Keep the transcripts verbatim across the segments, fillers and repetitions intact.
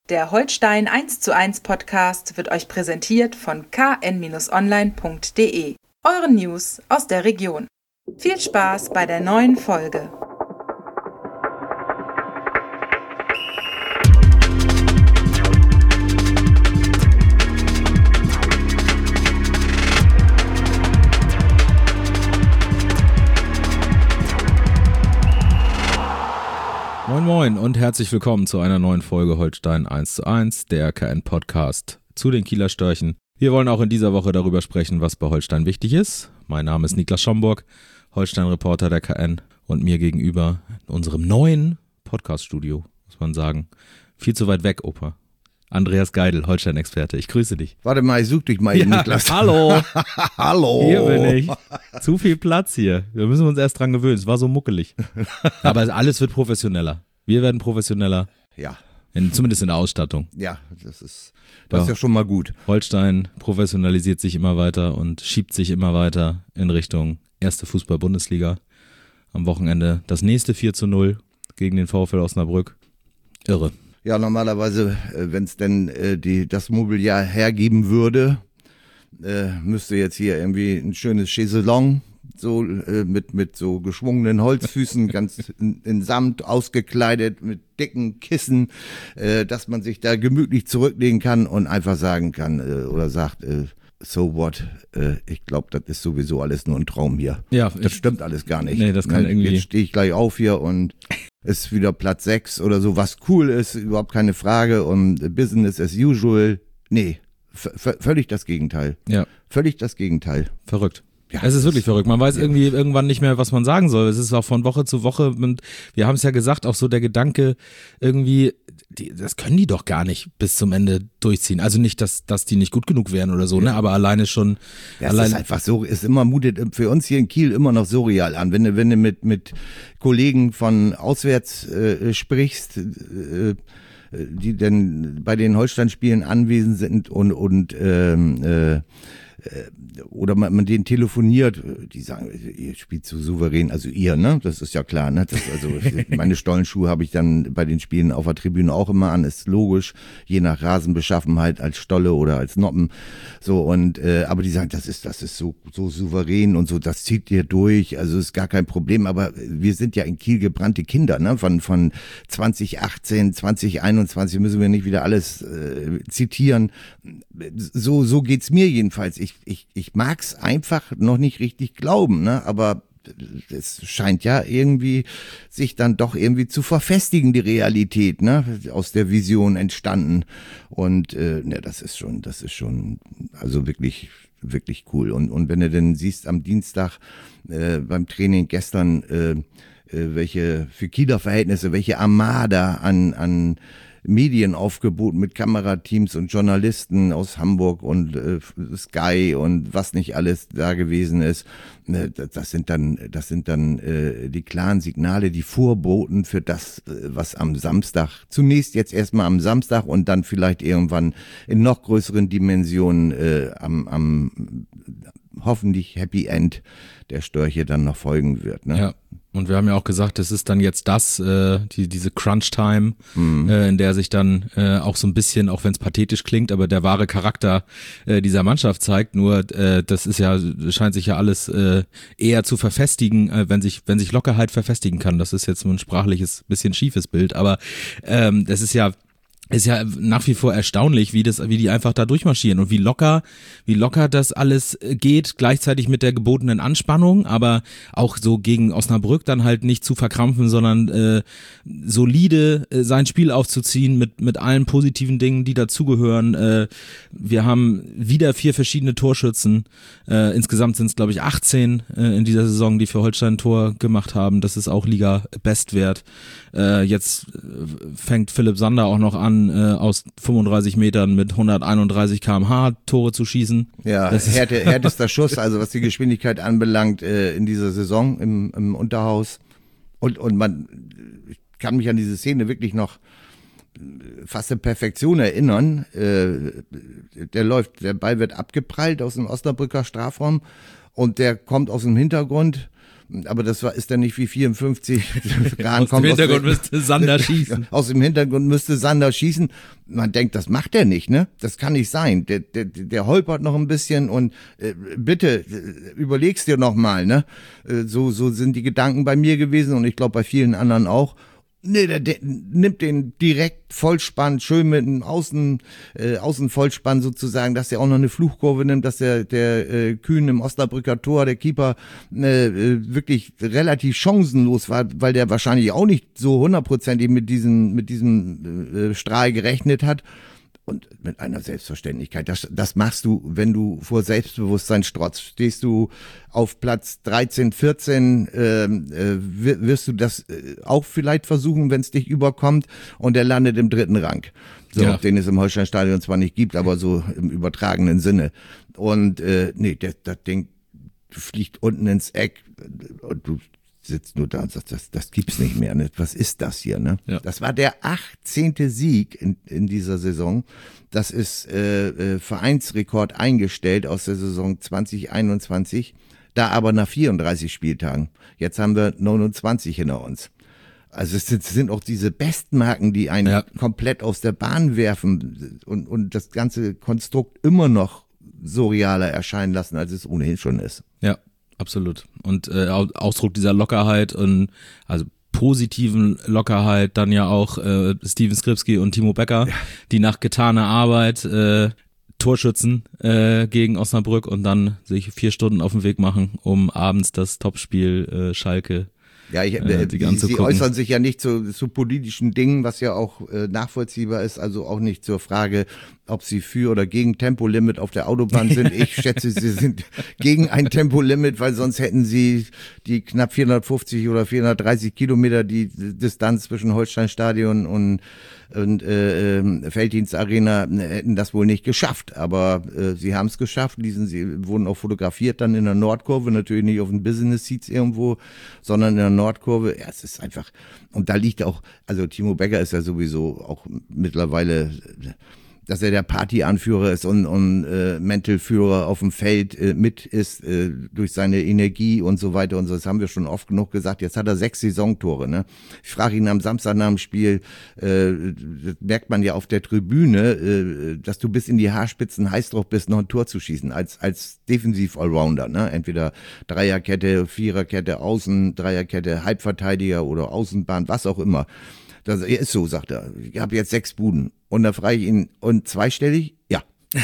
Der Holstein eins zu eins Podcast wird euch präsentiert von k n online punkt d e, euren News aus der Region. Viel Spaß bei der neuen Folge. Moin Moin und herzlich willkommen zu einer neuen Folge Holstein eins zu eins, der K N-Podcast zu den Kieler Störchen. Wir wollen auch in dieser Woche darüber sprechen, was bei Holstein wichtig ist. Mein Name ist Niklas Schomburg, Holstein-Reporter der K N, und mir gegenüber in unserem neuen Podcast-Studio, muss man sagen, viel zu weit weg, Opa. Andreas Geidel, Holstein-Experte, ich grüße dich. Warte mal, ich such dich mal hier, ja, Niklas. Hallo. Hallo. Hier bin ich. Zu viel Platz hier. Wir müssen uns erst dran gewöhnen, es war so muckelig. Aber alles wird professioneller. Wir werden professioneller. Ja. In, zumindest in der Ausstattung. Ja, das ist, das ist ja schon mal gut. Holstein professionalisiert sich immer weiter und schiebt sich immer weiter in Richtung erste Fußball-Bundesliga. Am Wochenende das nächste vier zu null gegen den VfL Osnabrück. Irre. Ja, normalerweise, wenn es denn äh, die, das Mobiliar hergeben würde, äh, müsste jetzt hier irgendwie ein schönes Chaiselong, so äh, mit mit so geschwungenen Holzfüßen, ganz in, in Samt ausgekleidet, mit dicken Kissen, äh, dass man sich da gemütlich zurücklegen kann und einfach sagen kann äh, oder sagt, äh, so what, äh, ich glaube, das ist sowieso alles nur ein Traum hier. Ja, das ich, stimmt alles gar nicht. Nee, das kann ne, irgendwie... Jetzt stehe ich gleich auf hier und ist wieder Platz sechs oder so, was cool ist, überhaupt keine Frage, und Business as usual. Nee, v- völlig das Gegenteil. Ja. Völlig das Gegenteil. Verrückt. Ja, es ist wirklich verrückt. Man weiß ja. irgendwie irgendwann nicht mehr, was man sagen soll. Es ist auch von Woche zu Woche, und wir haben es ja gesagt, auch so der Gedanke irgendwie, die, das können die doch gar nicht bis zum Ende durchziehen. Also nicht, dass dass die nicht gut genug wären oder so, ja. ne? Aber alleine schon. Ja, allein es ist einfach so, es immer mutet für uns hier in Kiel immer noch surreal an. Wenn du, wenn du mit, mit Kollegen von auswärts äh, sprichst, äh, die denn bei den Holstein-Spielen anwesend sind und, und ähm, äh, oder man, man denen telefoniert, die sagen, ihr spielt so souverän, also ihr, ne, das ist ja klar, ne, das, also meine Stollenschuhe habe ich dann bei den Spielen auf der Tribüne auch immer an, ist logisch, je nach Rasenbeschaffenheit als Stolle oder als Noppen, so, und äh, aber die sagen, das ist das ist so so souverän und so, das zieht ihr durch, also ist gar kein Problem, aber wir sind ja in Kiel gebrannte Kinder, ne, von von zwanzig achtzehn, zwanzig einundzwanzig müssen wir nicht wieder alles äh, zitieren, so so geht's mir jedenfalls. Ich Ich, ich mag's einfach noch nicht richtig glauben, ne? Aber es scheint ja irgendwie sich dann doch irgendwie zu verfestigen, die Realität, ne? Aus der Vision entstanden. Und äh, ne, das ist schon, das ist schon, also wirklich, wirklich cool. Und und wenn du denn siehst am Dienstag äh, beim Training gestern, äh, äh, welche für Kieler Verhältnisse, welche Armada an an Medienaufgebot mit Kamerateams und Journalisten aus Hamburg und äh, Sky und was nicht alles da gewesen ist. Ne, das sind dann, das sind dann äh, die klaren Signale, die Vorboten für das, was am Samstag, zunächst jetzt erstmal am Samstag und dann vielleicht irgendwann in noch größeren Dimensionen äh, am, am hoffentlich Happy End der Störche dann noch folgen wird. Ne? Ja. Und wir haben ja auch gesagt, es ist dann jetzt das, äh, die, diese Crunch-Time, mhm. äh, in der sich dann äh, auch so ein bisschen, auch wenn es pathetisch klingt, aber der wahre Charakter äh, dieser Mannschaft zeigt. Nur äh, das ist ja, scheint sich ja alles äh, eher zu verfestigen, äh, wenn sich wenn sich Lockerheit verfestigen kann. Das ist jetzt ein sprachliches, bisschen schiefes Bild, aber ähm, das ist ja ist ja nach wie vor erstaunlich, wie das, wie die einfach da durchmarschieren und wie locker, wie locker das alles geht, gleichzeitig mit der gebotenen Anspannung, aber auch so gegen Osnabrück dann halt nicht zu verkrampfen, sondern äh, solide äh, sein Spiel aufzuziehen mit mit allen positiven Dingen, die dazugehören. Äh, wir haben wieder vier verschiedene Torschützen. Äh, insgesamt sind es, glaube ich, achtzehn äh, in dieser Saison, die für Holstein ein Tor gemacht haben. Das ist auch Liga-Bestwert. Äh, jetzt fängt Philipp Sander auch noch an, aus fünfunddreißig Metern mit hunderteinunddreißig Kilometer pro Stunde Tore zu schießen. Ja, härte, härtester Schuss, also was die Geschwindigkeit anbelangt, äh, in dieser Saison im, im Unterhaus. Und, und man, ich kann mich an diese Szene wirklich noch fast in Perfektion erinnern. Äh, der läuft, der Ball wird abgeprallt aus dem Osnabrücker Strafraum und der kommt aus dem Hintergrund aber das war, ist dann nicht wie vierundfünfzig. Aus dem Hintergrund müsste Sander schießen. Aus dem Hintergrund müsste Sander schießen. Man denkt, das macht er nicht, ne? Das kann nicht sein. Der, der, der holpert noch ein bisschen und äh, bitte äh, überlegst dir noch mal, ne? Äh, so, so sind die Gedanken bei mir gewesen und ich glaube bei vielen anderen auch. Nee, der, der nimmt den direkt Vollspann, schön mit einem Außen, äh, Außenvollspann sozusagen, dass er auch noch eine Fluchkurve nimmt, dass der, der äh, Kühn im Osnabrücker Tor, der Keeper, äh, wirklich relativ chancenlos war, weil der wahrscheinlich auch nicht so hundertprozentig mit diesem, mit diesem äh, Strahl gerechnet hat. Und mit einer Selbstverständlichkeit. Das, das machst du, wenn du vor Selbstbewusstsein strotzt. Stehst du auf Platz dreizehn, vierzehn, äh, äh, wirst du das äh, auch vielleicht versuchen, wenn es dich überkommt. Und er landet im dritten Rang. So, ja. Den es im Holsteinstadion zwar nicht gibt, aber so im übertragenen Sinne. Und äh, nee, das, das Ding fliegt unten ins Eck und du sitzt nur da und sagt, das, das gibt's nicht mehr. Ne? Was ist das hier? Ne? Ja. Das war der achtzehnte Sieg in, in dieser Saison. Das ist äh, äh, Vereinsrekord eingestellt aus der Saison zwanzig einundzwanzig. Da aber nach vierunddreißig Spieltagen. Jetzt haben wir neunundzwanzig hinter uns. Also es sind, es sind auch diese Bestmarken, die einen ja. komplett aus der Bahn werfen und, und das ganze Konstrukt immer noch surrealer erscheinen lassen, als es ohnehin schon ist. Ja. Absolut. Und äh, Ausdruck dieser Lockerheit und also positiven Lockerheit dann ja auch äh, Steven Skripski und Timo Becker, ja. die nach getaner Arbeit äh, Torschützen äh, gegen Osnabrück und dann sich vier Stunden auf den Weg machen, um abends das Topspiel äh, Schalke Ja, ich, äh, die, sie äußern sich ja nicht zu, zu politischen Dingen, was ja auch äh, nachvollziehbar ist, also auch nicht zur Frage, ob sie für oder gegen Tempolimit auf der Autobahn sind. Ich schätze, sie sind gegen ein Tempolimit, weil sonst hätten sie die knapp vierhundertfünfzig oder vierhundertdreißig Kilometer, die Distanz zwischen Holsteinstadion und und äh, äh, Felddienstarena hätten das wohl nicht geschafft, aber äh, sie haben es geschafft, diesen, sie wurden auch fotografiert dann in der Nordkurve, natürlich nicht auf den Business Seats irgendwo, sondern in der Nordkurve. Ja, es ist einfach, und da liegt auch, also Timo Becker ist ja sowieso auch mittlerweile, dass er der Partyanführer ist und, und äh, Mentalführer auf dem Feld äh, mit ist äh, durch seine Energie und so weiter und so. Das haben wir schon oft genug gesagt. Jetzt hat er sechs Saisontore. Ne? Ich frage ihn am Samstag nach dem Spiel, äh, das merkt man ja auf der Tribüne, äh, dass du bis in die Haarspitzen heiß drauf bist, noch ein Tor zu schießen als als Defensiv-Allrounder. Ne? Entweder Dreierkette, Viererkette, Außen, Dreierkette, Halbverteidiger oder Außenbahn, was auch immer. Das ist so, sagt er. Ich habe jetzt sechs Buden. Und da frage ich ihn, und zweistellig? Ja.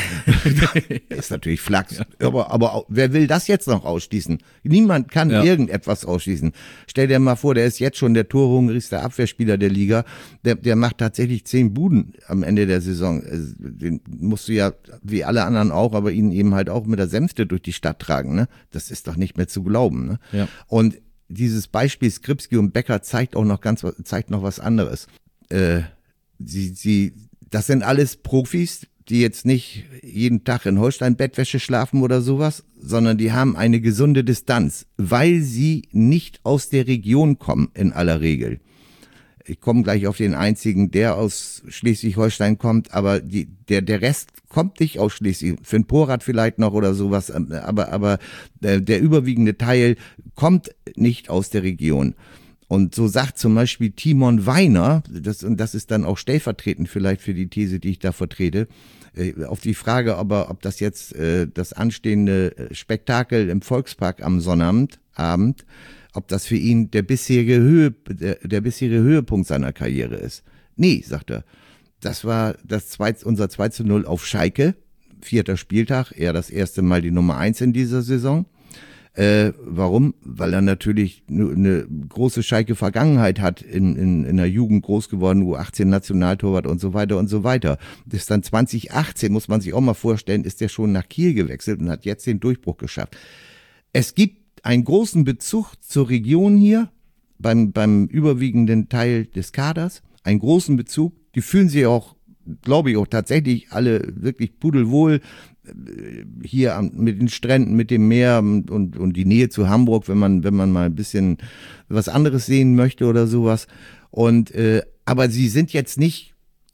Ist natürlich Flachs. Ja. Aber, aber wer will das jetzt noch ausschließen? Niemand kann ja. irgendetwas ausschließen. Stell dir mal vor, der ist jetzt schon der torhungrigste Abwehrspieler der Liga. Der, der macht tatsächlich zehn Buden am Ende der Saison. Den musst du ja, wie alle anderen auch, aber ihn eben halt auch mit der Sänfte durch die Stadt tragen. Ne? Das ist doch nicht mehr zu glauben. Ne? Ja. Und dieses Beispiel Skripski und Becker zeigt auch noch ganz, zeigt noch was anderes. Äh, sie, sie, das sind alles Profis, die jetzt nicht jeden Tag in Holstein-Bettwäsche schlafen oder sowas, sondern die haben eine gesunde Distanz, weil sie nicht aus der Region kommen in aller Regel. Ich komme gleich auf den einzigen, der aus Schleswig-Holstein kommt, aber die, der, der Rest kommt nicht aus Schleswig, Finn Porath vielleicht noch oder sowas, aber, aber der überwiegende Teil kommt nicht aus der Region. Und so sagt zum Beispiel Timon Weiner, das, und das ist dann auch stellvertretend vielleicht für die These, die ich da vertrete, auf die Frage, aber ob das jetzt äh, das anstehende Spektakel im Volkspark am Sonnabend, Abend, ob das für ihn der bisherige, Höhe, der, der bisherige Höhepunkt seiner Karriere ist. Nee, sagt er. Das war das zwei, unser zwei zu null auf Schalke, vierter Spieltag, er das erste Mal die Nummer eins in dieser Saison. Äh, warum? Weil er natürlich eine große Schalke-Vergangenheit hat, in, in, in der Jugend groß geworden, U achtzehn Nationaltorwart und so weiter und so weiter. Das ist dann zwanzig achtzehn, muss man sich auch mal vorstellen, ist der schon nach Kiel gewechselt und hat jetzt den Durchbruch geschafft. Es gibt einen großen Bezug zur Region hier, beim, beim überwiegenden Teil des Kaders, einen großen Bezug. Die fühlen sich auch, glaube ich, auch tatsächlich alle wirklich pudelwohl hier mit den Stränden, mit dem Meer und, und, und die Nähe zu Hamburg, wenn man, wenn man mal ein bisschen was anderes sehen möchte oder sowas. Und, äh, aber sie sind jetzt nicht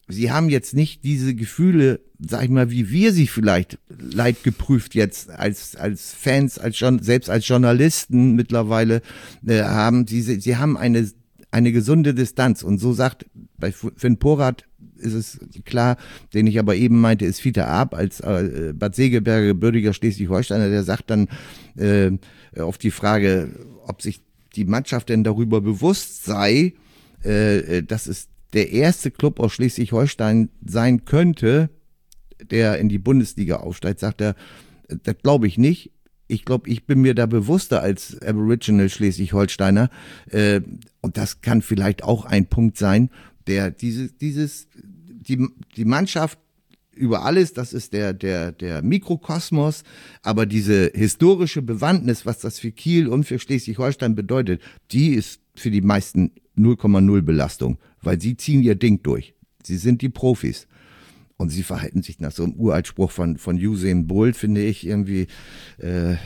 sie haben jetzt nicht diese Gefühle, sag ich mal, wie wir sie vielleicht leidgeprüft jetzt als als Fans, als selbst als Journalisten mittlerweile äh, haben. Sie sie haben eine eine gesunde Distanz und so sagt bei Finn Porath ist es klar, den ich aber eben meinte, ist Fiete Arp als äh, Bad Segeberger gebürtiger Schleswig-Holsteiner, der sagt dann äh, auf die Frage, ob sich die Mannschaft denn darüber bewusst sei, äh, dass es der erste Club aus Schleswig-Holstein sein könnte, der in die Bundesliga aufsteigt, sagt er, das glaube ich nicht. Ich glaube, ich bin mir da bewusster als Aboriginal Schleswig-Holsteiner. Äh, und das kann vielleicht auch ein Punkt sein, der dieses, dieses, die, die Mannschaft über alles, das ist der, der, der Mikrokosmos, aber diese historische Bewandtnis, was das für Kiel und für Schleswig-Holstein bedeutet, die ist für die meisten null Komma null Belastung, weil sie ziehen ihr Ding durch. Sie sind die Profis. Und sie verhalten sich nach so einem Uraltspruch von, von Usain Bolt, finde ich irgendwie, äh,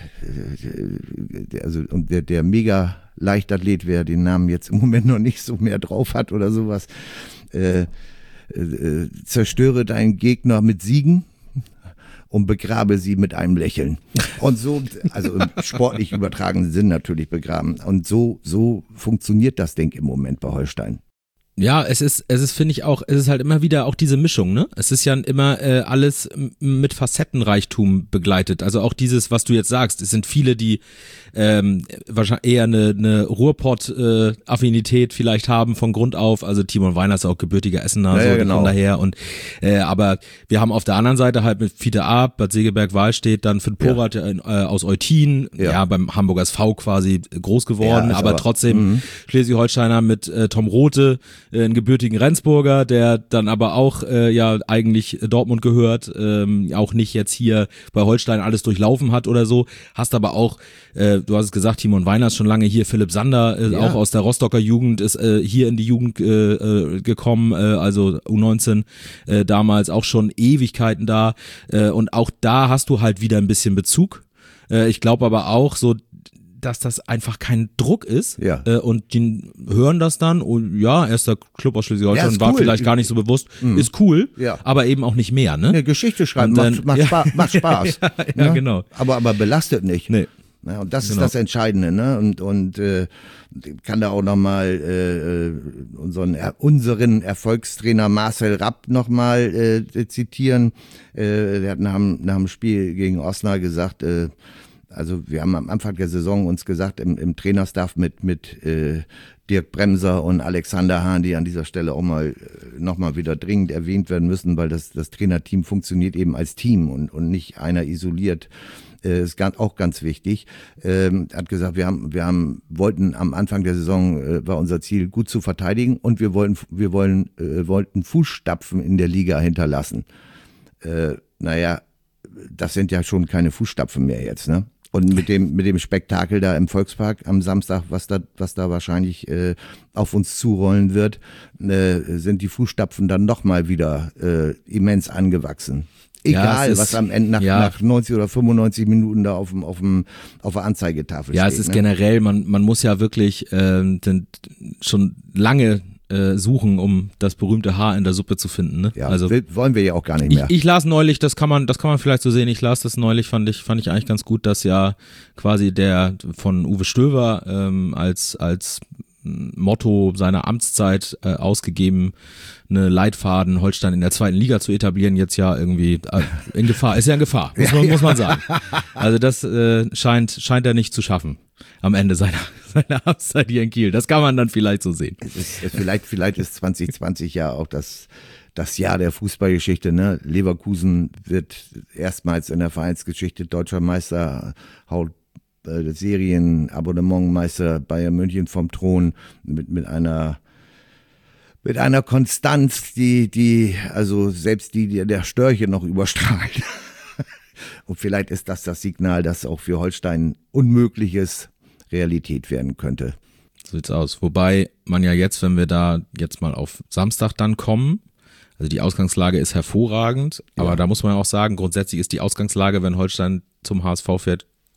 also, und der, der mega Leichtathlet, wer den Namen jetzt im Moment noch nicht so mehr drauf hat oder sowas, äh, äh, zerstöre deinen Gegner mit Siegen und begrabe sie mit einem Lächeln. Und so, also im sportlich übertragenen Sinn natürlich begraben. Und so, so funktioniert das Ding im Moment bei Holstein. Ja, es ist, es ist, finde ich auch, es ist halt immer wieder auch diese Mischung, ne? Es ist ja immer äh, alles m- mit Facettenreichtum begleitet. Also auch dieses, was du jetzt sagst, es sind viele, die ähm, wahrscheinlich eher eine, eine Ruhrpott-Affinität äh, vielleicht haben von Grund auf. Also Timon Weiner ist auch gebürtiger Essener, ja, so ja, genau. Von daher. Und äh, aber wir haben auf der anderen Seite halt mit Fiete Arp, Bad Segeberg-Wahlstedt, dann Finn Porath ja. äh, aus Eutin, ja. ja, beim Hamburger S V quasi groß geworden, ja, aber, aber trotzdem mh. Schleswig-Holsteiner mit äh, Tom Rothe, einen gebürtigen Rendsburger, der dann aber auch äh, ja eigentlich Dortmund gehört, ähm, auch nicht jetzt hier bei Holstein alles durchlaufen hat oder so, hast aber auch, äh, du hast es gesagt, Timon Weiner ist schon lange hier, Philipp Sander, äh, ja. auch aus der Rostocker Jugend, ist äh, hier in die Jugend äh, äh, gekommen, äh, also U neunzehn äh, damals auch schon Ewigkeiten da äh, und auch da hast du halt wieder ein bisschen Bezug. Äh, ich glaube aber auch so, dass das einfach kein Druck ist ja. äh, und die hören das dann und ja, erster Club aus Schleswig-Holstein, ja, war cool. vielleicht gar nicht so bewusst, mhm. ist cool, ja. aber eben auch nicht mehr, ne? Eine Geschichte schreiben dann, macht, macht, ja. Spaß, macht Spaß. ja, ja, ja, genau. Aber, aber belastet nicht. Nee. Ja, und das genau. ist das Entscheidende, ne? Und, und äh, kann da auch nochmal äh, unseren, unseren Erfolgstrainer Marcel Rapp nochmal äh, zitieren. Äh, der hat nach dem, nach dem Spiel gegen Osnabrück gesagt, äh, also wir haben am Anfang der Saison uns gesagt, im, im Trainerstaff mit mit äh, Dirk Bremser und Alexander Hahn, die an dieser Stelle auch mal äh, nochmal wieder dringend erwähnt werden müssen, weil das das Trainerteam funktioniert eben als Team und und nicht einer isoliert. Äh, ist ganz, auch ganz wichtig. Ähm, hat gesagt, wir haben wir haben wollten am Anfang der Saison äh, war unser Ziel gut zu verteidigen und wir wollen wir wollen äh, wollten Fußstapfen in der Liga hinterlassen. Äh, naja, das sind ja schon keine Fußstapfen mehr jetzt, ne? Und mit dem mit dem Spektakel da im Volkspark am Samstag, was da was da wahrscheinlich äh, auf uns zurollen wird, äh, sind die Fußstapfen dann noch mal wieder äh, immens angewachsen. Egal, ja, ist, was am Ende nach, ja. nach neunzig oder fünfundneunzig Minuten da auf dem auf dem auf der Anzeigetafel ja, steht. Ja, es ist ne? generell, man man muss ja wirklich äh, schon lange äh, suchen, um das berühmte Haar in der Suppe zu finden. Ne? Ja, also will, wollen wir ja auch gar nicht mehr. Ich, ich las neulich, das kann man, das kann man vielleicht so sehen. Ich las das neulich, fand ich, fand ich eigentlich ganz gut, dass ja quasi der von Uwe Stöver ähm, als als Motto seiner Amtszeit äh, ausgegeben, eine Leitfaden Holstein in der zweiten Liga zu etablieren, jetzt ja irgendwie äh, in Gefahr, ist ja in Gefahr, muss man, muss man sagen. Also das äh, scheint scheint er nicht zu schaffen am Ende seiner seiner Amtszeit hier in Kiel. Das kann man dann vielleicht so sehen. Es ist, es vielleicht vielleicht ist zwanzig zwanzig ja auch das das Jahr der Fußballgeschichte, ne? Leverkusen wird erstmals in der Vereinsgeschichte deutscher Meister, haut äh, Serienabonnementmeister Bayern München vom Thron mit mit einer mit einer Konstanz, die die also selbst die, die der Störche noch überstrahlt. Und vielleicht ist das das Signal, dass auch für Holstein Unmögliches Realität werden könnte. So sieht's aus. Wobei man ja jetzt, wenn wir da jetzt mal auf Samstag dann kommen, also die Ausgangslage ist hervorragend, aber ja. da muss man auch sagen, grundsätzlich ist die Ausgangslage, wenn Holstein zum H S V fährt,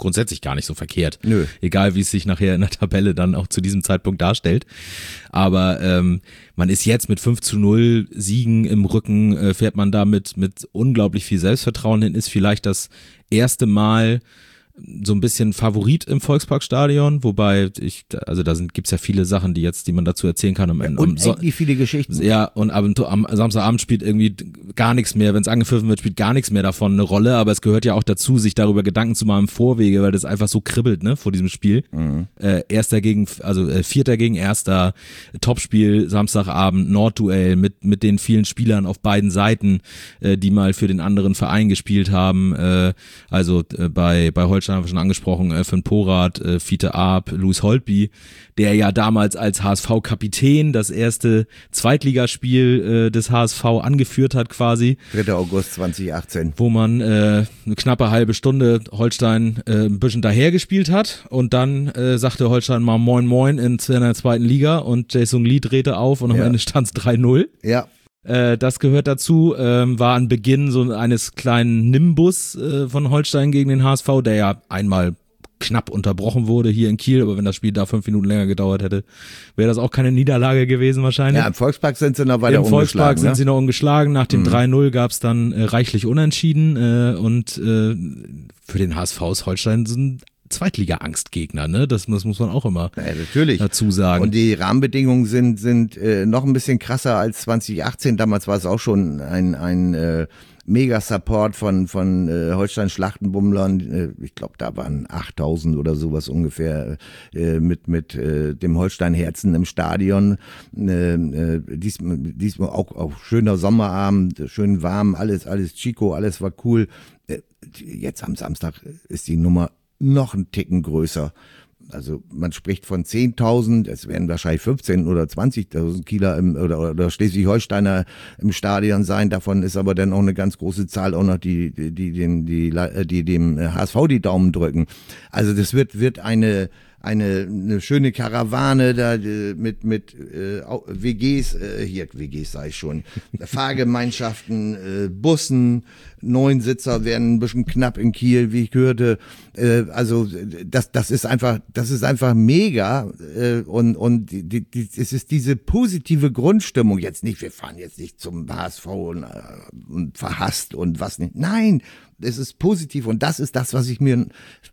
grundsätzlich gar nicht so verkehrt. Nö. Egal, wie es sich nachher in der Tabelle dann auch zu diesem Zeitpunkt darstellt. Aber ähm, man ist jetzt mit fünf zu null Siegen im Rücken, äh, fährt man da mit, mit unglaublich viel Selbstvertrauen hin, ist vielleicht das erste Mal so ein bisschen Favorit im Volksparkstadion, wobei ich, also da sind, gibt's ja viele Sachen, die jetzt, die man dazu erzählen kann. Am, ja, am, unendlich viele Geschichten. Ja, und am, am Samstagabend spielt irgendwie gar nichts mehr, wenn es angepfiffen wird, spielt gar nichts mehr davon eine Rolle, aber es gehört ja auch dazu, sich darüber Gedanken zu machen im Vorwege, weil das einfach so kribbelt, ne, vor diesem Spiel. Mhm. Äh, Erster gegen, also äh, Vierter gegen Erster, Topspiel, Samstagabend, Nordduell mit, mit den vielen Spielern auf beiden Seiten, äh, die mal für den anderen Verein gespielt haben, äh, also äh, bei, bei Holstein haben wir schon angesprochen, äh, Finn Porath, äh, Fiete Arp, Louis Holtby, der ja damals als H S V-Kapitän das erste Zweitligaspiel äh, des H S V angeführt hat quasi. dritter August zweitausendachtzehn. Wo man äh, eine knappe halbe Stunde Holstein äh, ein bisschen dahergespielt hat und dann äh, sagte Holstein mal Moin Moin in der zweiten Liga und Jae-Sung Lee drehte auf und am ja. Ende stand es drei null. Ja. Äh, das gehört dazu, ähm, war an Beginn so eines kleinen Nimbus äh, von Holstein gegen den H S V, der ja einmal knapp unterbrochen wurde hier in Kiel, aber wenn das Spiel da fünf Minuten länger gedauert hätte, wäre das auch keine Niederlage gewesen wahrscheinlich. Ja, im Volkspark sind sie noch weiter Im ungeschlagen. Im Volkspark sind ne? sie noch ungeschlagen, nach dem mhm. drei null gab es dann äh, reichlich Unentschieden äh, und äh, für den H S V ist Holstein so ein Zweitliga-Angstgegner, ne? Das, das muss man auch immer ja, natürlich. dazu sagen. Und die Rahmenbedingungen sind sind äh, noch ein bisschen krasser als zweitausendachtzehn. Damals war es auch schon ein ein äh, Mega-Support von von äh, Holstein-Schlachtenbummlern. Äh, ich glaube, da waren achttausend oder sowas ungefähr äh, mit mit äh, dem Holstein-Herzen im Stadion. Äh, äh, diesmal, diesmal auch auch schöner Sommerabend, schön warm, alles alles Chico, alles war cool. Äh, jetzt am Samstag ist die Nummer noch einen Ticken größer. Also man spricht von zehntausend, es werden wahrscheinlich fünfzehntausend oder zwanzigtausend Kieler im, oder, oder Schleswig-Holsteiner im Stadion sein. Davon ist aber dann auch eine ganz große Zahl auch noch, die, die, die, dem, die, die dem H S V die Daumen drücken. Also das wird, wird eine, eine, eine schöne Karawane da mit, mit äh, W Gs, äh, hier W Gs sag ich schon, Fahrgemeinschaften, äh, Bussen, Neunsitzer werden ein bisschen knapp in Kiel, wie ich hörte. Äh, also das, das ist einfach, das ist einfach mega äh, und und die, die, es ist diese positive Grundstimmung. Jetzt nicht, wir fahren jetzt nicht zum H S V und, und verhasst und was nicht. Nein, es ist positiv und das ist das, was ich mir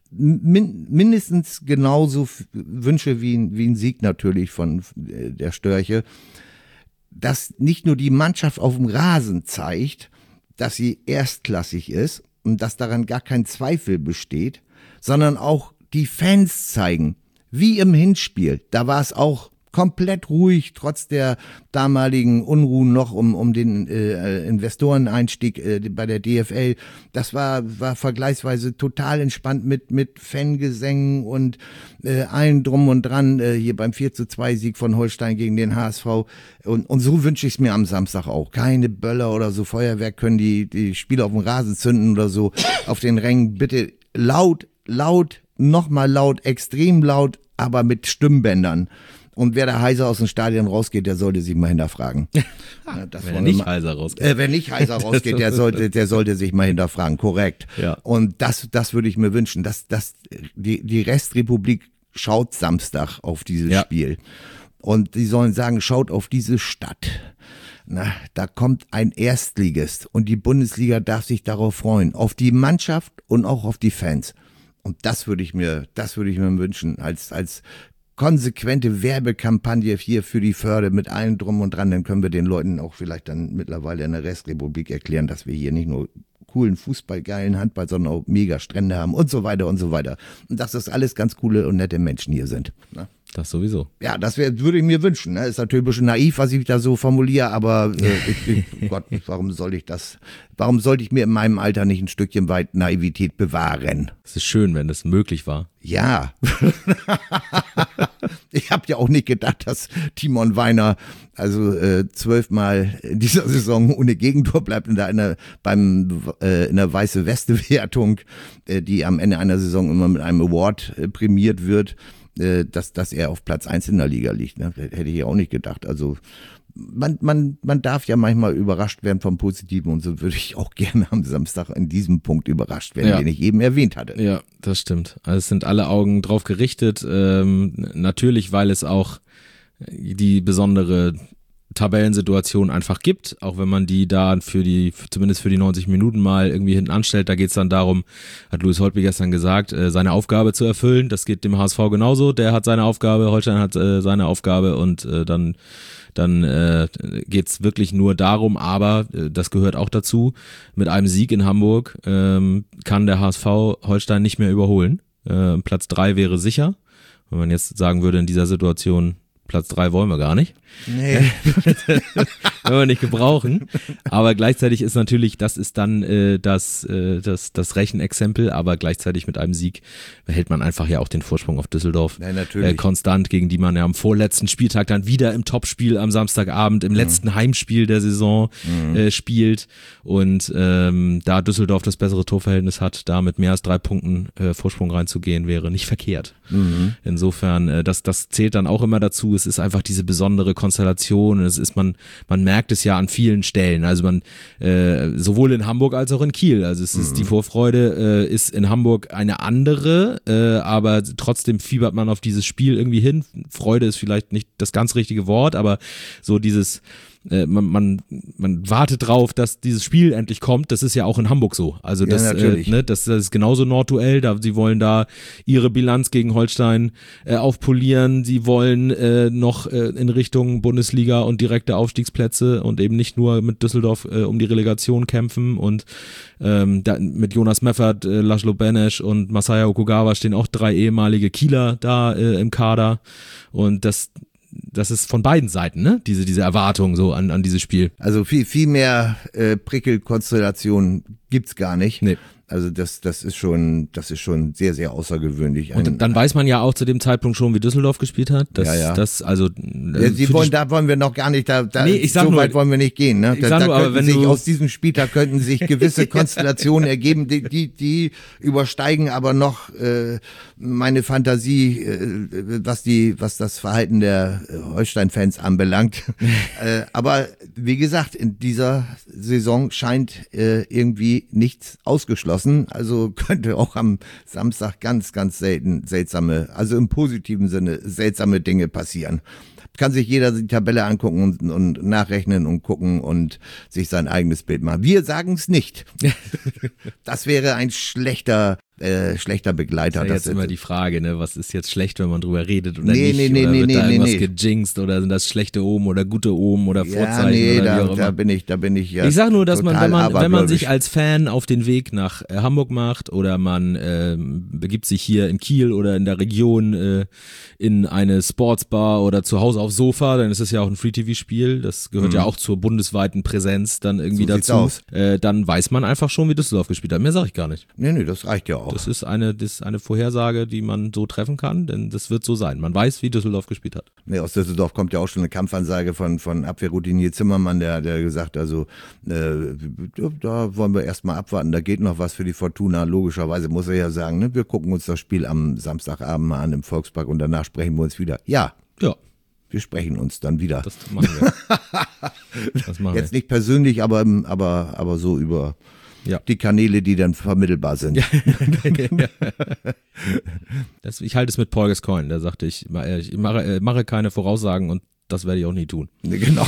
min, mindestens genauso wünsche wie, wie ein Sieg natürlich von der Störche, dass nicht nur die Mannschaft auf dem Rasen zeigt, dass sie erstklassig ist und dass daran gar kein Zweifel besteht, sondern auch die Fans zeigen, wie im Hinspiel. Da war es auch komplett ruhig, trotz der damaligen Unruhen noch um um den äh, Investoreneinstieg äh, bei der D F L. Das war war vergleichsweise total entspannt mit mit Fangesängen und äh, allen drum und dran äh, hier beim vier zu zwei Sieg von Holstein gegen den H S V. Und und so wünsche ich es mir am Samstag auch. Keine Böller oder so Feuerwerk können die die Spieler auf dem Rasen zünden oder so auf den Rängen. Bitte laut, laut, nochmal laut, extrem laut, aber mit Stimmbändern. Und wer da heiser aus dem Stadion rausgeht, der sollte sich mal hinterfragen. Ja, das wenn er nicht heiser rausgeht. Äh, wer nicht heiser rausgeht, der sollte, der sollte sich mal hinterfragen. Korrekt. Ja. Und das, das würde ich mir wünschen, dass, dass die, die Restrepublik schaut Samstag auf dieses ja. Spiel. Und die sollen sagen, schaut auf diese Stadt. Na, da kommt ein Erstligist und die Bundesliga darf sich darauf freuen. Auf die Mannschaft und auch auf die Fans. Und das würde ich mir, das würde ich mir wünschen, als, als konsequente Werbekampagne hier für die Förde mit allem drum und dran, dann können wir den Leuten auch vielleicht dann mittlerweile in der Restrepublik erklären, dass wir hier nicht nur coolen Fußball, geilen Handball, sondern auch mega Strände haben und so weiter und so weiter. Und dass das alles ganz coole und nette Menschen hier sind. Ne? Das sowieso. Ja, das wär, würde ich mir wünschen. Ne? Ist natürlich ein bisschen naiv, was ich da so formuliere, aber äh, ich, ich, Gott, warum soll ich das, warum sollte ich mir in meinem Alter nicht ein Stückchen weit Naivität bewahren? Es ist schön, wenn das möglich war. Ja. Ich habe ja auch nicht gedacht, dass Timon Weiner also äh, zwölfmal in dieser Saison ohne Gegentor bleibt und da in der, beim, äh, in der Weiße-Weste-Wertung, äh, die am Ende einer Saison immer mit einem Award äh, prämiert wird, äh, dass, dass er auf Platz eins in der Liga liegt. Ne? Hätte ich ja auch nicht gedacht. Also man, man, man darf ja manchmal überrascht werden vom Positiven und so würde ich auch gerne am Samstag in diesem Punkt überrascht werden, ja. den ich eben erwähnt hatte. Ja, das stimmt. Also es sind alle Augen drauf gerichtet. Ähm, natürlich, weil es auch die besondere Tabellensituation einfach gibt, auch wenn man die da für die, zumindest für die neunzig Minuten mal irgendwie hinten anstellt, da geht's dann darum, hat Louis Holtby gestern gesagt, äh, seine Aufgabe zu erfüllen, das geht dem H S V genauso, der hat seine Aufgabe, Holstein hat äh, seine Aufgabe und äh, dann dann äh, geht's wirklich nur darum, aber äh, das gehört auch dazu, mit einem Sieg in Hamburg ähm, kann der H S V Holstein nicht mehr überholen, äh, Platz drei wäre sicher, wenn man jetzt sagen würde in dieser Situation, Platz drei wollen wir gar nicht. Nee. Wollen wir nicht gebrauchen. Aber gleichzeitig ist natürlich, das ist dann äh, das, äh, das, das Rechenexempel, aber gleichzeitig mit einem Sieg behält man einfach ja auch den Vorsprung auf Düsseldorf. Ja, natürlich. Äh, konstant, gegen die man ja am vorletzten Spieltag dann wieder im Topspiel am Samstagabend, im mhm. letzten Heimspiel der Saison mhm. äh, spielt. Und ähm, da Düsseldorf das bessere Torverhältnis hat, da mit mehr als drei Punkten äh, Vorsprung reinzugehen, wäre nicht verkehrt. Mhm. Insofern, äh, das, das zählt dann auch immer dazu. Es ist einfach diese besondere Konstellation und es ist, man, man merkt es ja an vielen Stellen, also man, äh, sowohl in Hamburg als auch in Kiel, also es ist, mhm. die Vorfreude äh, ist in Hamburg eine andere, äh, aber trotzdem fiebert man auf dieses Spiel irgendwie hin, Freude ist vielleicht nicht das ganz richtige Wort, aber so dieses, äh, man, man, man wartet drauf, dass dieses Spiel endlich kommt, das ist ja auch in Hamburg so, also das, ja, natürlich. äh, ne, das, das ist genauso Nordduell, da, sie wollen da ihre Bilanz gegen Holstein äh, aufpolieren, sie wollen äh, noch äh, in Richtung Bundesliga und direkte Aufstiegsplätze und eben nicht nur mit Düsseldorf äh, um die Relegation kämpfen und ähm, da, mit Jonas Meffert, äh, Laszlo Benesch und Masaya Okugawa stehen auch drei ehemalige Kieler da äh, im Kader und das das ist von beiden Seiten, ne? Diese, diese Erwartung so an, an dieses Spiel. Also viel, viel mehr äh, Prickelkonstellationen gibt's gar nicht. Nee. Also das, das ist schon, das ist schon sehr, sehr außergewöhnlich. Und Ein, dann weiß man ja auch zu dem Zeitpunkt schon, wie Düsseldorf gespielt hat. Das, ja, ja. das, also, ja, Sie wollen, da wollen wir noch gar nicht, da, da nee, ich sag so nur, weit wollen wir nicht gehen. Ne? Ich Da, sag da nur, aber wenn sich du aus diesem Spieltag könnten sich gewisse Konstellationen ergeben, die, die, die übersteigen aber noch äh, meine Fantasie, äh, was die, was das Verhalten der Holstein-Fans anbelangt. äh, aber wie gesagt, in dieser Saison scheint äh, irgendwie nichts ausgeschlossen. Also könnte auch am Samstag ganz, ganz selten seltsame, also im positiven Sinne seltsame Dinge passieren. Kann sich jeder die Tabelle angucken und, und nachrechnen und gucken und sich sein eigenes Bild machen. Wir sagen es nicht. Das wäre ein schlechter äh, schlechter Begleiter. Das ist ja das jetzt immer die Frage, ne? Was ist jetzt schlecht, wenn man drüber redet oder nee, nicht? Nee, nee, oder nee, wird nee, da nee, irgendwas nee. gejinxt oder sind das schlechte Omen oder gute Omen oder Vorzeichen ja, nee, oder da, wie auch immer? da bin ich, da bin ich ja. Ich sag nur, dass man, wenn man, wenn man sich abergläubisch. als Fan auf den Weg nach äh, Hamburg macht oder man äh, begibt sich hier in Kiel oder in der Region äh, in eine Sportsbar oder zu Hause aufs Sofa, dann ist es ja auch ein Free-T V-Spiel, das gehört Mhm. ja auch zur bundesweiten Präsenz dann irgendwie So sieht's dazu. aus. Äh, dann weiß man einfach schon, wie Düsseldorf gespielt hat. Mehr sag ich gar nicht. Nee, nee, das reicht ja auch. Das ist eine, das ist eine Vorhersage, die man so treffen kann, denn das wird so sein. Man weiß, wie Düsseldorf gespielt hat. Nee, aus Düsseldorf kommt ja auch schon eine Kampfansage von, von Abwehrroutinier Zimmermann, der, der gesagt, also äh, da wollen wir erstmal abwarten, da geht noch was für die Fortuna. Logischerweise muss er ja sagen, ne, wir gucken uns das Spiel am Samstagabend mal an im Volkspark und danach sprechen wir uns wieder. Ja, Ja, wir sprechen uns dann wieder. das machen wir. Das machen Jetzt wir. nicht persönlich, aber, aber, aber so über Ja. die Kanäle, die dann vermittelbar sind. Ja. Das, ich halte es mit Paul Gascoigne, der sagte, ich, ich mache, äh, mache keine Voraussagen und das werde ich auch nie tun. Nee, genau.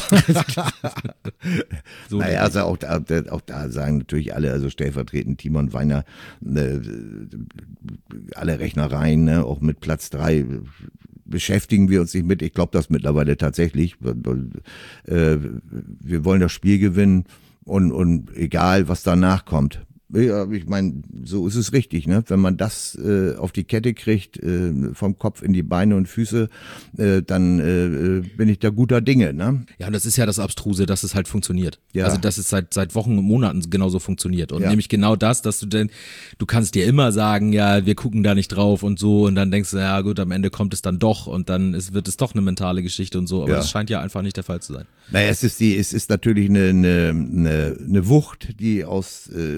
So naja, also auch da, auch da sagen natürlich alle, also stellvertretend Timon Weiner, äh, alle Rechnereien, ne, auch mit Platz drei beschäftigen wir uns nicht mit. Ich glaube das mittlerweile tatsächlich. Äh, wir wollen das Spiel gewinnen und, und egal, was danach kommt. Ja, ich meine, so ist es richtig, ne? Wenn man das äh, auf die Kette kriegt, äh, vom Kopf in die Beine und Füße, äh, dann äh, bin ich da guter Dinge, ne? Ja, und das ist ja das Abstruse, dass es halt funktioniert. Ja. Also, dass es seit, seit Wochen und Monaten genauso funktioniert. Und Ja. nämlich genau das, dass du denn, du kannst dir immer sagen, ja, wir gucken da nicht drauf und so, und dann denkst du, ja gut, am Ende kommt es dann doch und dann ist, wird es doch eine mentale Geschichte und so, aber Ja. das scheint ja einfach nicht der Fall zu sein. Naja, es ist die, es ist natürlich eine, eine, eine, eine Wucht, die aus äh, von den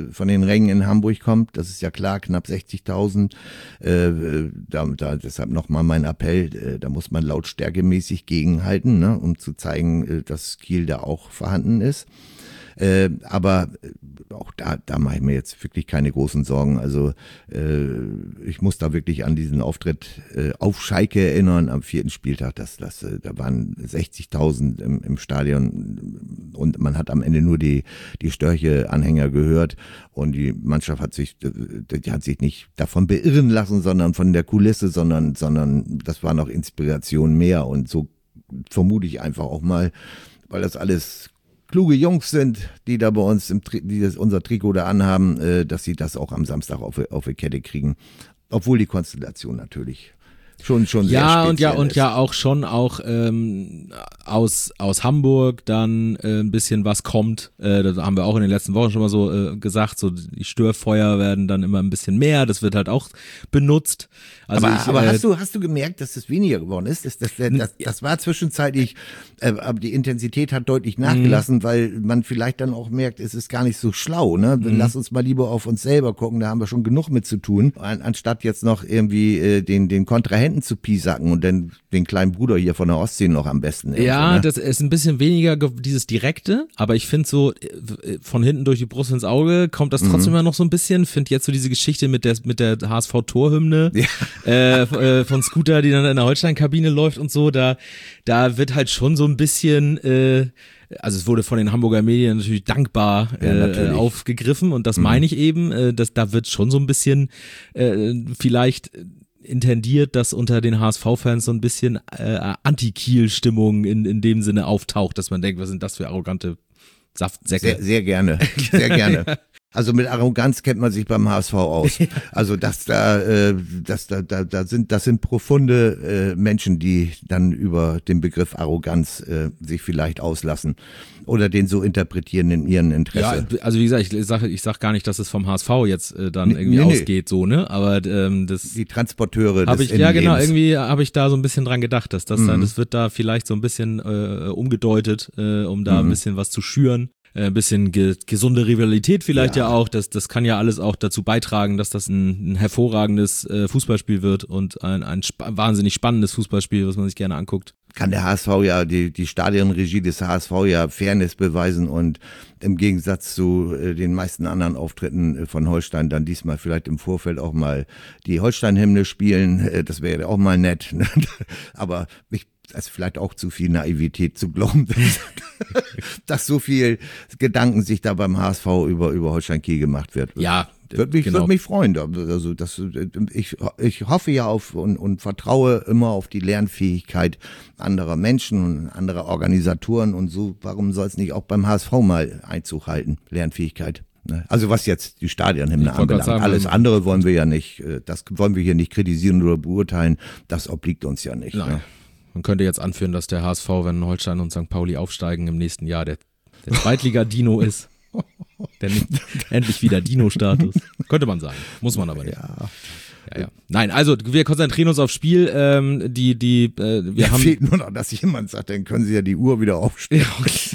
Rängen in Hamburg kommt. Das ist ja klar, knapp sechzigtausend. Äh, da, da, deshalb nochmal mein Appell, äh, da muss man lautstärkemäßig gegenhalten, ne, um zu zeigen, äh, dass Kiel da auch vorhanden ist. Äh, aber auch da, da mache ich mir jetzt wirklich keine großen Sorgen. Also äh, ich muss da wirklich an diesen Auftritt äh, auf Schalke erinnern am vierten Spieltag. Das, das, äh, da waren sechzigtausend im, im Stadion und man hat am Ende nur die die Störche-Anhänger gehört und die Mannschaft hat sich, die hat sich nicht davon beirren lassen, sondern von der Kulisse, sondern sondern das war noch Inspiration mehr und so vermute ich einfach auch mal, weil das alles kluge Jungs sind, die da bei uns, im, die das, unser Trikot da anhaben, äh, dass sie das auch am Samstag auf, auf die Kette kriegen. Obwohl die Konstellation natürlich schon schon sehr ja und ja speziell und ist. ja auch schon auch ähm, aus aus Hamburg dann äh, ein bisschen was kommt. Äh, das haben wir auch in den letzten Wochen schon mal so äh, gesagt. So die Störfeuer werden dann immer ein bisschen mehr. Das wird halt auch benutzt. Also aber ich, aber äh, hast du hast du gemerkt, dass es weniger geworden ist? Das, das, das, das war zwischenzeitlich, äh, aber die Intensität hat deutlich nachgelassen, mhm. weil man vielleicht dann auch merkt, es ist gar nicht so schlau. Ne? Mhm. Lass uns mal lieber auf uns selber gucken. Da haben wir schon genug mit zu tun, an, anstatt jetzt noch irgendwie äh, den den Kontrahenten zu piesacken und dann den kleinen Bruder hier von der Ostsee noch am besten. Ja, ne? das ist ein bisschen weniger ge- dieses Direkte, aber ich finde so äh, von hinten durch die Brust ins Auge kommt das trotzdem mhm. immer noch so ein bisschen. Finde jetzt so diese Geschichte mit der mit der H S V-Torhymne ja. äh, äh, von Scooter, die dann in der Holstein-Kabine läuft und so, da da wird halt schon so ein bisschen äh, also es wurde von den Hamburger Medien natürlich dankbar ja, äh, natürlich. aufgegriffen und das mhm. meine ich eben, äh, dass da wird schon so ein bisschen äh, vielleicht intendiert, dass unter den H S V-Fans so ein bisschen äh, Anti-Kiel-Stimmung in, in dem Sinne auftaucht, dass man denkt, was sind das für arrogante Saftsäcke. Sehr, sehr gerne, sehr gerne. Also mit Arroganz kennt man sich beim H S V aus. Also das da, äh, das da, da, da sind, das sind profunde äh, Menschen, die dann über den Begriff Arroganz äh, sich vielleicht auslassen oder den so interpretieren in ihrem Interesse. Ja, also wie gesagt, ich sage, ich sag gar nicht, dass es vom H S V jetzt äh, dann nee, irgendwie nee, ausgeht, so ne, aber ähm, das die Transporteure hab des ich ja genau Innenlebens. irgendwie habe ich da so ein bisschen dran gedacht, dass das mhm. dann, das wird da vielleicht so ein bisschen äh, umgedeutet, äh, um da mhm. ein bisschen was zu schüren. Ein bisschen ge- gesunde Rivalität vielleicht ja, ja auch, das das kann ja alles auch dazu beitragen, dass das ein, ein hervorragendes äh, Fußballspiel wird und ein, ein sp- wahnsinnig spannendes Fußballspiel, was man sich gerne anguckt. Kann der H S V ja, die die Stadionregie des H S V ja Fairness beweisen und im Gegensatz zu äh, den meisten anderen Auftritten äh, von Holstein dann diesmal vielleicht im Vorfeld auch mal die Holstein-Hymne spielen, äh, das wäre ja auch mal nett, ne? Aber ich das ist vielleicht auch zu viel Naivität zu glauben, dass, dass so viel Gedanken sich da beim H S V über, über Holstein Kiel gemacht wird. Ja, würde mich, genau. Würde mich freuen. Also das, ich, ich hoffe ja auf und, und vertraue immer auf die Lernfähigkeit anderer Menschen und anderer Organisatoren und so. Warum soll es nicht auch beim H S V mal Einzug halten? Lernfähigkeit. Also was jetzt die Stadionhymne anbelangt. Sagen, alles andere wollen wir ja nicht, das wollen wir hier nicht kritisieren oder beurteilen. Das obliegt uns ja nicht. Nein. Ne? Man könnte jetzt anführen, dass der H S V, wenn Holstein und Sankt Pauli aufsteigen, im nächsten Jahr der, der Zweitliga-Dino ist. Der nimmt endlich wieder Dino-Status. Könnte man sagen. Muss man aber nicht. Ja. Ja, ja. Nein, also wir konzentrieren uns aufs Spiel. Ähm, die, die, äh, wir Mir haben fehlt nur noch, dass jemand sagt, dann können Sie ja die Uhr wieder aufstellen.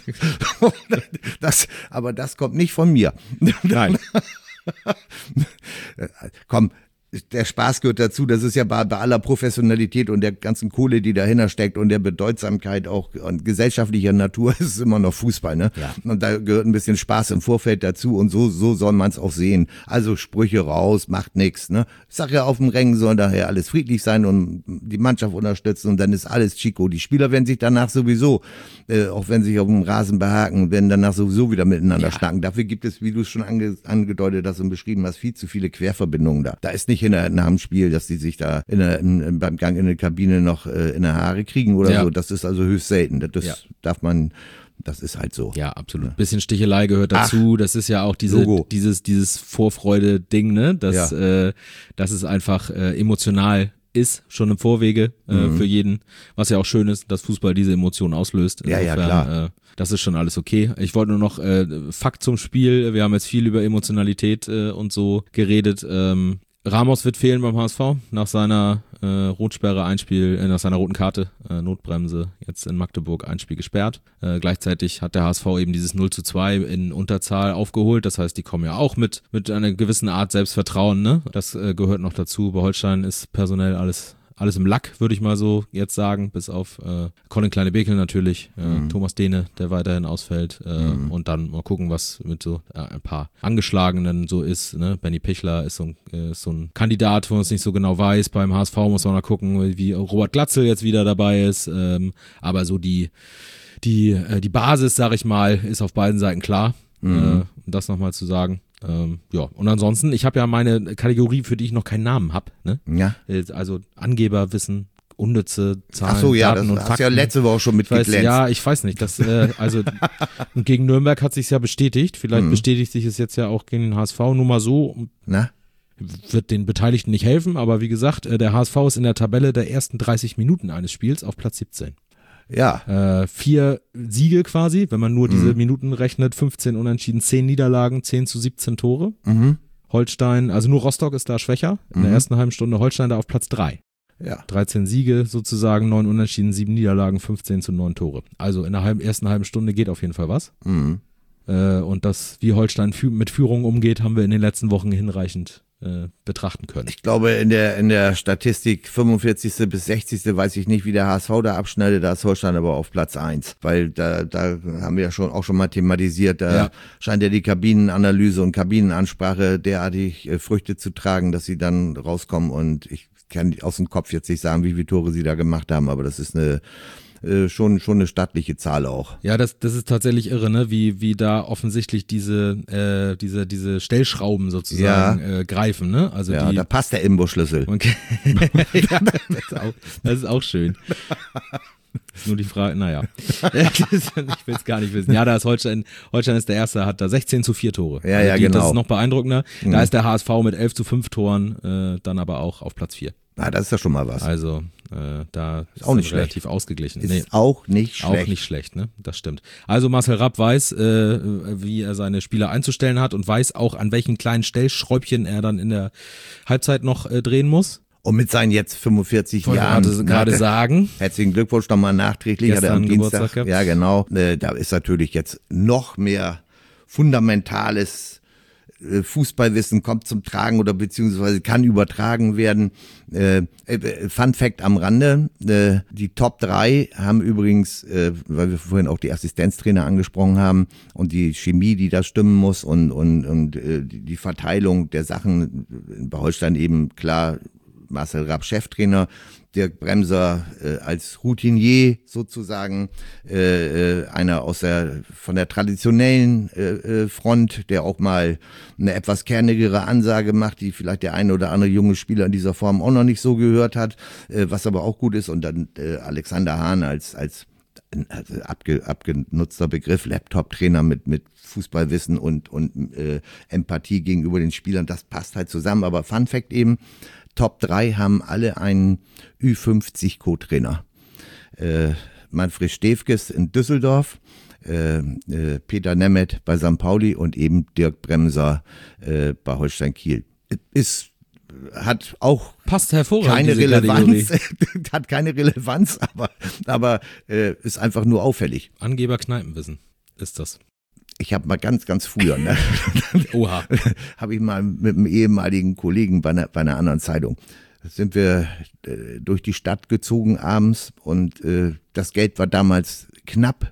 Ja. das, aber das kommt nicht von mir. Nein. Komm. Der Spaß gehört dazu, das ist ja bei, bei aller Professionalität und der ganzen Kohle, die dahinter steckt und der Bedeutsamkeit auch und gesellschaftlicher Natur, ist es immer noch Fußball, ne? Ja. Und da gehört ein bisschen Spaß im Vorfeld dazu und so so soll man es auch sehen. Also Sprüche raus, macht nichts, ne? Ich sag ja, auf dem Rängen soll daher alles friedlich sein und die Mannschaft unterstützen und dann ist alles Chico. Die Spieler werden sich danach sowieso, äh, auch wenn sie sich auf dem Rasen behaken, werden danach sowieso wieder miteinander ja. schnacken. Dafür gibt es, wie du es schon ange, angedeutet hast und beschrieben hast, viel zu viele Querverbindungen da. Da ist nicht hinter nach dem Spiel, dass die sich da in der, in, beim Gang in der Kabine noch äh, in der Haare kriegen oder ja. so. Das ist also höchst selten. Das ja. darf man, das ist halt so. Ja, absolut. Bisschen Stichelei gehört dazu. Ach, das ist ja auch diese, dieses, dieses Vorfreude-Ding, ne? Das, ja. äh, das ist einfach äh, emotional ist, schon im Vorwege äh, mhm. für jeden, was ja auch schön ist, dass Fußball diese Emotionen auslöst. Insofern, ja, ja, klar. Äh, das ist schon alles okay. Ich wollte nur noch äh, Fakt zum Spiel. Wir haben jetzt viel über Emotionalität äh, und so geredet. Ähm, Ramos wird fehlen beim H S V nach seiner äh, Rotsperre, ein Spiel äh, nach seiner roten Karte, äh, Notbremse, jetzt in Magdeburg ein Spiel gesperrt. Äh, gleichzeitig hat der H S V eben dieses null zu zwei in Unterzahl aufgeholt. Das heißt, die kommen ja auch mit mit einer gewissen Art Selbstvertrauen, ne? Das äh, gehört noch dazu. Bei Holstein ist personell alles alles im Lack, würde ich mal so jetzt sagen, bis auf äh, Colin Kleine-Bekel natürlich, äh, mhm. Thomas Dehne, der weiterhin ausfällt äh, mhm. und dann mal gucken, was mit so äh, ein paar Angeschlagenen so ist. Ne? Benny Pichler ist so, ein, äh, ist so ein Kandidat, wo man es nicht so genau weiß. Beim H S V muss man mal gucken, wie Robert Glatzel jetzt wieder dabei ist. Ähm, aber so die die äh, die Basis, sag ich mal, ist auf beiden Seiten klar. Mhm. Äh, um das nochmal zu sagen. Ähm, ja, und ansonsten, ich habe ja meine Kategorie, für die ich noch keinen Namen habe. Ne? Ja. Also Angeberwissen, unnütze Zahlen, Ach so, ja, Daten das und hast Fakten. ja letzte Woche schon mit Ich weiß, geglänzt. Ja, ich weiß nicht. Das, äh, also gegen Nürnberg hat sich's ja bestätigt. Vielleicht Mhm. bestätigt sich es jetzt ja auch gegen den H S V. Nur mal so. Na? Wird den Beteiligten nicht helfen, aber wie gesagt, äh, der H S V ist in der Tabelle der ersten dreißig Minuten eines Spiels auf Platz siebzehn. Ja. Äh, vier Siege quasi, wenn man nur Mhm. diese Minuten rechnet, fünfzehn Unentschieden, zehn Niederlagen, zehn zu siebzehn Tore. Mhm. Holstein, also nur Rostock ist da schwächer. In Mhm. der ersten halben Stunde Holstein da auf Platz drei. Ja. dreizehn Siege sozusagen, neun Unentschieden, sieben Niederlagen, fünfzehn zu neun Tore. Also in der halben, ersten halben Stunde geht auf jeden Fall was. Mhm. Äh, und das, wie Holstein fü- mit Führung umgeht, haben wir in den letzten Wochen hinreichend äh, betrachten können. Ich glaube, in der, in der Statistik fünfundvierzigste bis sechzigste weiß ich nicht, wie der H S V da abschneidet, da ist Holstein aber auf Platz eins, weil da, da haben wir ja schon, auch schon mal thematisiert, da Ja. scheint ja die Kabinenanalyse und Kabinenansprache derartig äh, Früchte zu tragen, dass sie dann rauskommen und ich kann aus dem Kopf jetzt nicht sagen, wie viele Tore sie da gemacht haben, aber das ist eine äh, schon schon eine stattliche Zahl auch. Ja, das, das ist tatsächlich irre, ne? Wie, wie da offensichtlich diese, äh, diese, diese Stellschrauben sozusagen äh, greifen, ne? Also Ja, die, da passt der Imbusschlüssel. Okay. Ja, das, ist auch, das ist auch schön. Ist nur die Frage, naja. Ich will es gar nicht wissen. Ja, da ist Holstein, Holstein ist der Erste, hat da sechzehn zu vier Tore. Ja, also ja, die, genau. Das ist noch beeindruckender. Mhm. Da ist der H S V mit elf zu fünf Toren, äh, dann aber auch auf Platz vier. Na, das ist ja schon mal was. Also, äh, da ist auch nicht relativ ausgeglichen. Ist Nee. auch nicht schlecht. Auch nicht schlecht, ne? Das stimmt. Also Marcel Rapp weiß, äh, wie er seine Spieler einzustellen hat und weiß auch, an welchen kleinen Stellschräubchen er dann in der Halbzeit noch äh, drehen muss. Und mit seinen jetzt fünfundvierzig Wollte Jahren. gerade, gerade sagen. Herzlichen Glückwunsch nochmal nachträglich. Hat er am Gestern Dienstag. Geburtstag gehabt. Ja, genau. Äh, Da ist natürlich jetzt noch mehr fundamentales äh, Fußballwissen kommt zum Tragen oder beziehungsweise kann übertragen werden. Äh, äh, Fun Fact am Rande, äh, die Top drei haben übrigens, äh, weil wir vorhin auch die Assistenztrainer angesprochen haben und die Chemie, die da stimmen muss und, und, und äh, die die Verteilung der Sachen, bei Holstein eben klar, Marcel Rapp Cheftrainer, Dirk Bremser äh, als Routinier sozusagen, äh, äh, einer aus der von der traditionellen äh, äh, Front, der auch mal eine etwas kernigere Ansage macht, die vielleicht der eine oder andere junge Spieler in dieser Form auch noch nicht so gehört hat, äh, was aber auch gut ist. Und dann äh, Alexander Hahn als als also abge, abgenutzter Begriff, Laptop-Trainer mit mit Fußballwissen und und äh, Empathie gegenüber den Spielern, das passt halt zusammen. Aber Fun Fact eben, Top drei haben alle einen Ü fünfzig Co-Trainer. Äh, Manfred Stefkes in Düsseldorf, äh, äh, Peter Nemeth bei Sankt Pauli und eben Dirk Bremser äh, bei Holstein Kiel. Ist, hat auch Passt hervorragend. keine diese Relevanz, Kategorie. hat keine Relevanz, aber, aber äh, ist einfach nur auffällig. Angeber Kneipenwissen ist das. Ich habe mal ganz, ganz früher, ne, Oha. habe ich mal mit einem ehemaligen Kollegen bei einer, bei einer anderen Zeitung, sind wir äh, durch die Stadt gezogen abends und äh, das Geld war damals knapp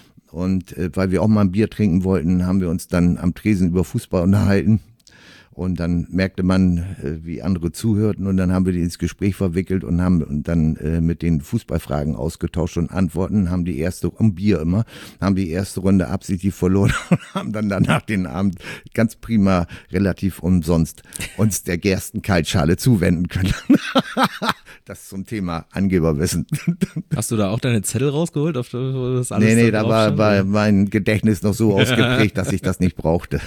und äh, weil wir auch mal ein Bier trinken wollten, haben wir uns dann am Tresen über Fußball unterhalten. Und dann merkte man, äh, wie andere zuhörten und dann haben wir die ins Gespräch verwickelt und haben und dann äh, mit den Fußballfragen ausgetauscht und Antworten, haben die erste, um Bier immer, haben die erste Runde absichtlich verloren und haben dann danach den Abend ganz prima, relativ umsonst uns der Gerstenkaltschale zuwenden können. Das zum Thema Angeberwissen. Hast du da auch deine Zettel rausgeholt? Auf das alles Nee, nee, da da war, drauf war stand? mein Gedächtnis noch so ausgeprägt, dass ich das nicht brauchte.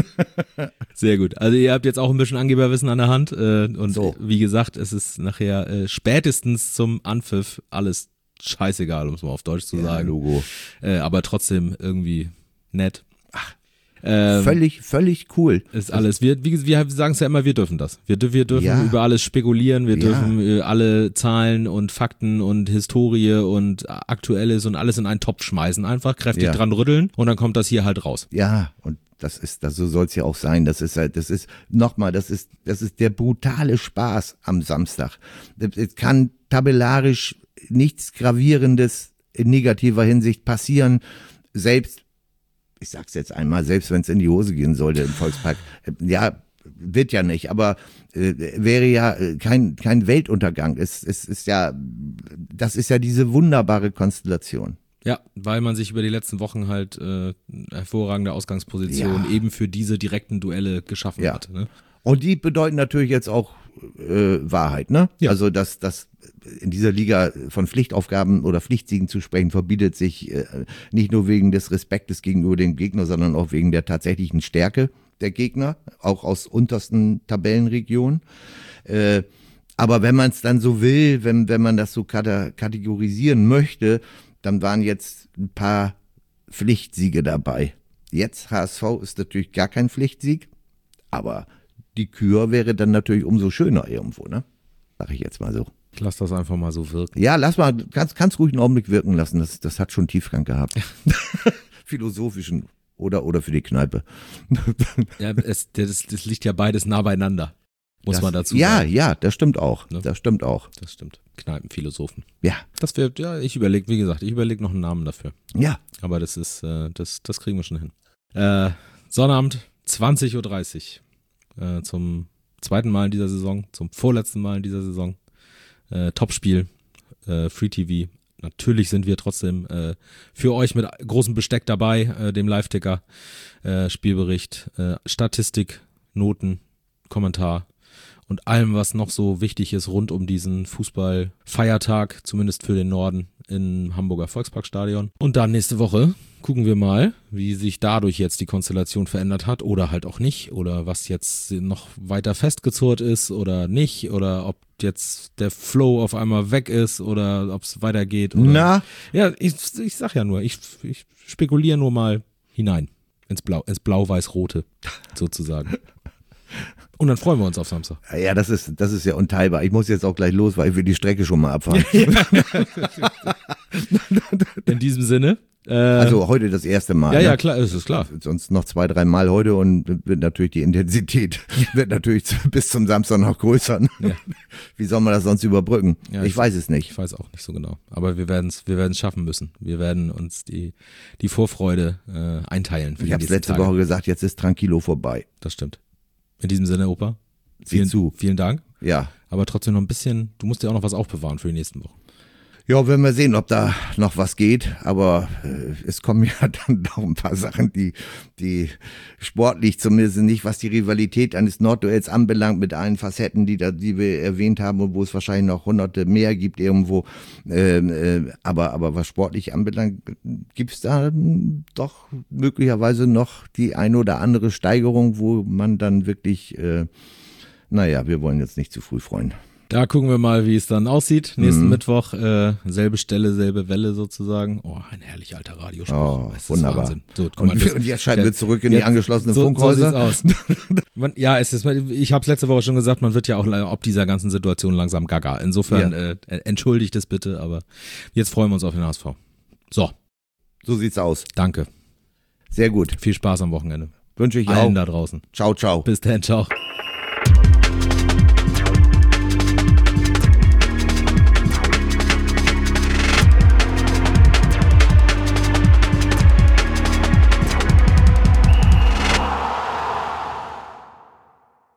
Sehr gut. Also ihr habt jetzt auch ein bisschen Angeberwissen an der Hand äh, und So. wie gesagt, es ist nachher äh, spätestens zum Anpfiff alles scheißegal, um es mal auf Deutsch zu Ja, sagen. Logo. Äh, aber trotzdem irgendwie nett. Ach. Ähm, völlig, völlig cool. Ist alles. Wir, wie, wir sagen es ja immer, wir dürfen das. Wir, wir dürfen ja. über alles spekulieren, wir Ja. dürfen alle Zahlen und Fakten und Historie und Aktuelles und alles in einen Topf schmeißen. Einfach kräftig Ja. dran rütteln und dann kommt das hier halt raus. Ja, und das ist, das, so soll es ja auch sein. Das ist halt, das ist, nochmal, das ist, das ist der brutale Spaß am Samstag. Es kann tabellarisch nichts Gravierendes in negativer Hinsicht passieren. Selbst, ich sag's jetzt einmal, selbst wenn es in die Hose gehen sollte im Volkspark, ja, wird ja nicht, aber äh, wäre ja kein, kein Weltuntergang. Es, es ist ja, das ist ja diese wunderbare Konstellation. Ja, weil man sich über die letzten Wochen halt äh, hervorragende Ausgangsposition Ja. eben für diese direkten Duelle geschaffen Ja. hat. Ne? Und die bedeuten natürlich jetzt auch äh, Wahrheit, ne? Ja. Also, dass, dass in dieser Liga von Pflichtaufgaben oder Pflichtsiegen zu sprechen, verbietet sich äh, nicht nur wegen des Respektes gegenüber dem Gegner, sondern auch wegen der tatsächlichen Stärke der Gegner, auch aus untersten Tabellenregionen. Äh, aber wenn man es dann so will, wenn, wenn man das so kata- kategorisieren möchte, dann waren jetzt ein paar Pflichtsiege dabei. Jetzt H S V ist natürlich gar kein Pflichtsieg, aber die Kür wäre dann natürlich umso schöner irgendwo, ne? Sag ich jetzt mal so. Ich lasse das einfach mal so wirken. Ja, lass mal, kannst, kannst ruhig einen Augenblick wirken lassen, das, das hat schon Tiefgang gehabt. Philosophischen oder, oder für die Kneipe. Ja, es, das, das liegt ja beides nah beieinander, muss das, man dazu ja, sagen. Ja, das stimmt auch, Ne? das stimmt auch. Das stimmt. Kneipenphilosophen. Ja, Das wird, ja, ich überlege, wie gesagt, ich überlege noch einen Namen dafür. ja, Aber das ist, äh, das, das kriegen wir schon hin. Äh, Sonnabend, zwanzig Uhr dreißig. Äh, zum zweiten Mal in dieser Saison, zum vorletzten Mal in dieser Saison. Äh, Topspiel, äh, Free T V. Natürlich sind wir trotzdem äh, für euch mit großem Besteck dabei, äh, dem Live-Ticker, äh, Spielbericht, äh, Statistik, Noten, Kommentar und allem, was noch so wichtig ist rund um diesen Fußball-Feiertag, zumindest für den Norden im Hamburger Volksparkstadion. Und dann nächste Woche gucken wir mal, wie sich dadurch jetzt die Konstellation verändert hat oder halt auch nicht oder was jetzt noch weiter festgezurrt ist oder nicht oder ob jetzt der Flow auf einmal weg ist oder ob es weitergeht. Oder na, ja, ich, ich sag ja nur, ich, ich spekuliere nur mal hinein ins Blau, ins Blau-Weiß-Rote sozusagen. Und dann freuen wir uns auf Samstag. ja, das ist, das ist ja unteilbar. Ich muss jetzt auch gleich los, weil ich will die Strecke schon mal abfahren. In diesem Sinne. Äh, Also heute das erste Mal. ja, ne? ja, klar, es ist klar. Sonst noch zwei, drei Mal heute und wird natürlich die Intensität wird natürlich zu- bis zum Samstag noch größer. Ne? Ja. Wie soll man das sonst überbrücken? Ja, ich, ich- weiß es nicht. Ich weiß auch nicht so genau. Aber wir werden es wir werden's schaffen müssen. Wir werden uns die, die Vorfreude äh, einteilen. Für Ich die habe nächsten letzte Tage. Woche gesagt, jetzt ist Tranquilo vorbei. Das stimmt. In diesem Sinne, Opa. Sieh Vielen, zu. vielen Dank. Ja. Aber trotzdem noch ein bisschen, du musst dir auch noch was aufbewahren für die nächsten Wochen. Ja, werden wir sehen, ob da noch was geht. Aber äh, es kommen ja dann noch ein paar Sachen, die, die sportlich zumindest nicht, was die Rivalität eines Nordduells anbelangt, mit allen Facetten, die da, die wir erwähnt haben und wo es wahrscheinlich noch hunderte mehr gibt irgendwo. Ähm, äh, aber, aber was sportlich anbelangt, gibt's da doch möglicherweise noch die eine oder andere Steigerung, wo man dann wirklich, äh, naja, wir wollen jetzt nicht zu früh freuen. Da gucken wir mal, wie es dann aussieht. Nächsten Mhm. Mittwoch, äh, selbe Stelle, selbe Welle sozusagen. Oh, ein herrlich alter Radiospruch. Oh, Es ist wunderbar. Wahnsinn. So, guck mal, Und, das- und jetzt schalten wir jetzt- zurück in die jetzt- angeschlossenen so, Funkhäuser. So sieht's aus. man, ja, es ist, ich habe es letzte Woche schon gesagt, man wird ja auch ob dieser ganzen Situation langsam gaga. Insofern Ja. äh, entschuldigt es bitte, aber jetzt freuen wir uns auf den H S V. So, So sieht's aus. danke. Sehr gut. Viel Spaß am Wochenende. Wünsche ich Allen auch. da draußen. Ciao, ciao. Bis dann, ciao.